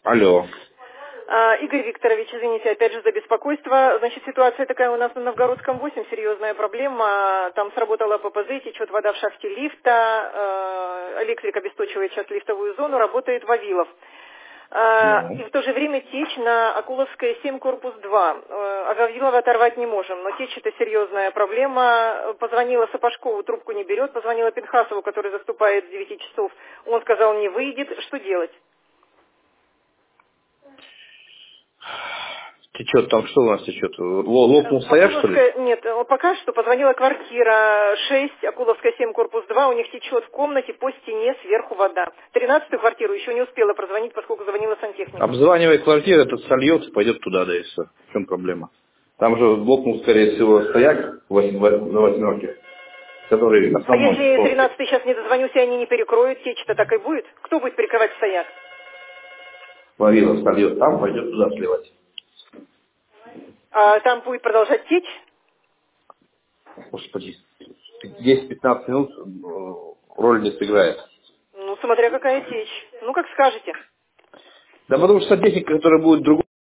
Алло. Игорь Викторович, извините, опять же за беспокойство. Значит, ситуация такая у нас на Новгородском 8, серьезная проблема. Там сработала ППЗ, течет вода в шахте лифта, электрик обесточивает сейчас лифтовую зону, работает Вавилов. И в то же время течь на Акуловская 7, корпус 2. А Вавилова оторвать не можем, но течь это серьезная проблема. Позвонила Сапожкову, трубку не берет, позвонила Пинхасову, который заступает с 9 часов. Он сказал, не выйдет. Что делать? Течет там, что у нас течет? Лопнул стояк, что ли? Нет, пока что позвонила квартира 6, Акуловская 7, корпус 2, у них течет в комнате по стене сверху вода. 13-ю квартиру еще не успела прозвонить, поскольку звонила сантехника. Обзванивай квартиру, этот сольется, пойдет туда, да и все. В чем проблема? Там же лопнул, скорее всего, стояк на восьмерке, который А основной. если 13-й сейчас не дозвонюсь, и они не перекроют, течь-то так и будет? Кто будет перекрывать стояк? Вавилов сольет, там пойдет туда сливать. А там будет продолжать течь? Господи, 10-15 минут роль не сыграет. Ну, смотря какая течь. Ну, как скажете. Да потому что техника, которая будет другой.